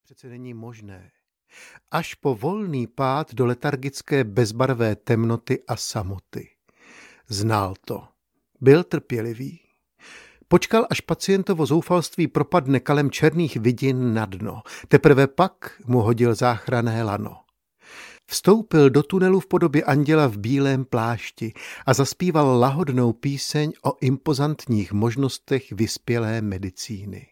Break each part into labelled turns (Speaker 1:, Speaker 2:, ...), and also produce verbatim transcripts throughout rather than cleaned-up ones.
Speaker 1: přece není možné. Až po volný pád do letargické bezbarvé temnoty a samoty. Znal to. Byl trpělivý. Počkal, až pacientovo zoufalství propadne kalem černých vidin na dno. Teprve pak mu hodil záchranné lano. Vstoupil do tunelu v podobě anděla v bílém plášti a zaspíval lahodnou píseň o impozantních možnostech vyspělé medicíny.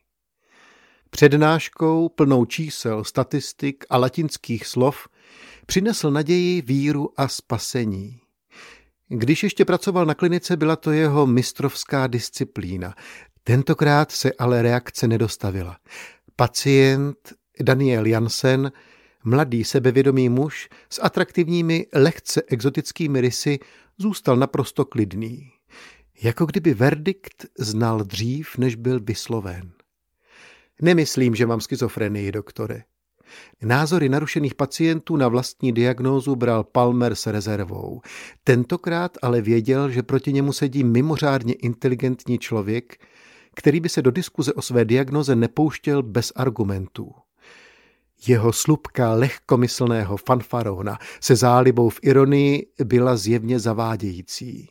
Speaker 1: Přednáškou plnou čísel, statistik a latinských slov přinesl naději, víru a spasení. Když ještě pracoval na klinice, byla to jeho mistrovská disciplína. Tentokrát se ale reakce nedostavila. Pacient Daniel Jansen, mladý sebevědomý muž s atraktivními, lehce exotickými rysy, zůstal naprosto klidný. Jako kdyby verdikt znal dřív, než byl vysloven. Nemyslím, že mám schizofrenii, doktore. Názory narušených pacientů na vlastní diagnózu bral Palmer s rezervou. Tentokrát ale věděl, že proti němu sedí mimořádně inteligentní člověk, který by se do diskuze o své diagnoze nepouštěl bez argumentů. Jeho slupka lehkomyslného fanfarona se zálibou v ironii byla zjevně zavádějící.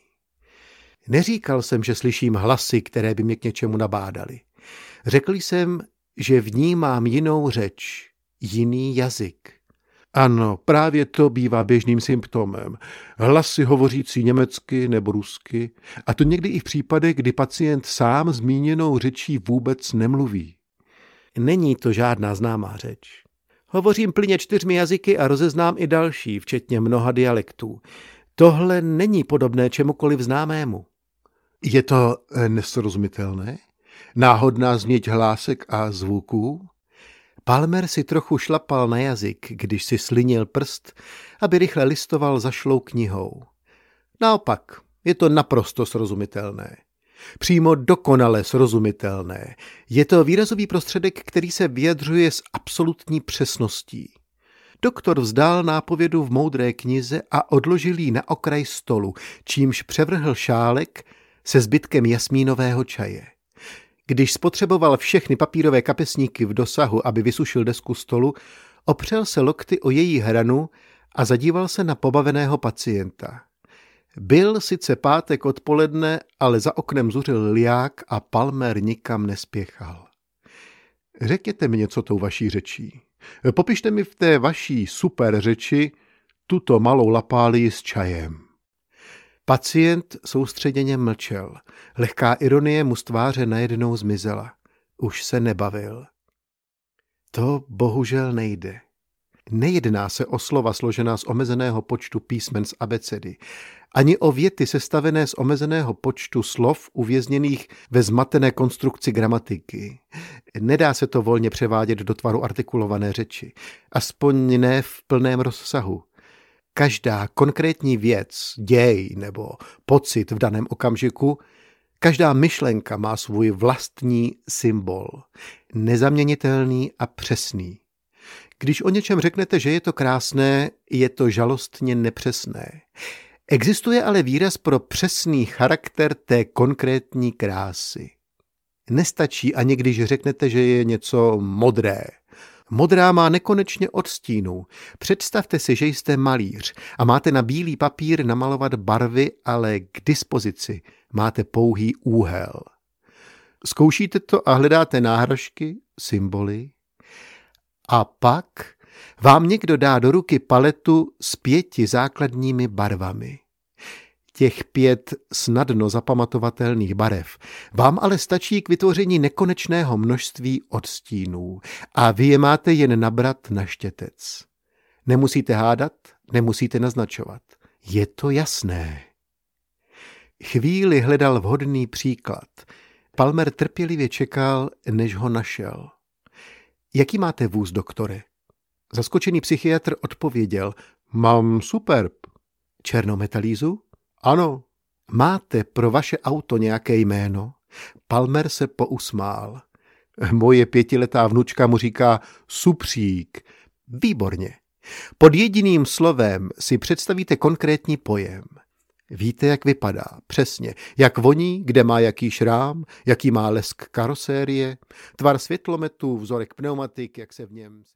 Speaker 1: Neříkal jsem, že slyším hlasy, které by mě k něčemu nabádaly. Řekl jsem, že vnímám jinou řeč, jiný jazyk. Ano, právě to bývá běžným symptomem. Hlasy hovořící německy nebo rusky, a to někdy i v případech, kdy pacient sám zmíněnou řečí vůbec nemluví. Není to žádná známá řeč. Hovořím plně čtyřmi jazyky a rozeznám i další, včetně mnoha dialektů. Tohle není podobné čemukoliv známému. Je to nesrozumitelné? Náhodná změť hlásek a zvuků? Palmer si trochu šlapal na jazyk, když si slinil prst, aby rychle listoval zašlou knihou. Naopak, je to naprosto srozumitelné. Přímo dokonale srozumitelné. Je to výrazový prostředek, který se vyjadřuje s absolutní přesností. Doktor vzdál nápovědu v moudré knize a odložil ji na okraj stolu, čímž převrhl šálek se zbytkem jasmínového čaje. Když spotřeboval všechny papírové kapesníky v dosahu, aby vysušil desku stolu, opřel se lokty o její hranu a zadíval se na pobaveného pacienta. Byl sice pátek odpoledne, ale za oknem zuřil liák a Palmer nikam nespěchal. Řekněte mi něco tou vaší řečí. Popište mi v té vaší super řeči tuto malou lapálii s čajem. Pacient soustředěně mlčel. Lehká ironie mu z tváře najednou zmizela. Už se nebavil. To bohužel nejde. Nejedná se o slova složená z omezeného počtu písmen z abecedy, ani o věty sestavené z omezeného počtu slov uvězněných ve zmatené konstrukci gramatiky. Nedá se to volně převádět do tvaru artikulované řeči, aspoň ne v plném rozsahu. Každá konkrétní věc, děj nebo pocit v daném okamžiku, každá myšlenka má svůj vlastní symbol, nezaměnitelný a přesný. Když o něčem řeknete, že je to krásné, je to žalostně nepřesné. Existuje ale výraz pro přesný charakter té konkrétní krásy. Nestačí ani když řeknete, že je něco modré. Modrá má nekonečně odstínů. Představte si, že jste malíř a máte na bílý papír namalovat barvy, ale k dispozici máte pouhý úhel. Zkoušíte to a hledáte náhražky, symboly. A pak vám někdo dá do ruky paletu s pěti základními barvami. Těch pět snadno zapamatovatelných barev vám ale stačí k vytvoření nekonečného množství odstínů a vy je máte jen nabrat na štětec. Nemusíte hádat, nemusíte naznačovat. Je to jasné. Chvíli hledal vhodný příklad. Palmer trpělivě čekal, než ho našel. Jaký máte vůz, doktore? Zaskočený psychiatr odpověděl, mám Superb. Černou metalízu? Ano. Máte pro vaše auto nějaké jméno? Palmer se pousmál. Moje pětiletá vnučka mu říká Supřík. Výborně. Pod jediným slovem si představíte konkrétní pojem. Víte, jak vypadá, přesně, jak voní, kde má jaký šrám, jaký má lesk karosérie, tvar světlometu, vzorek pneumatik, jak se v něm...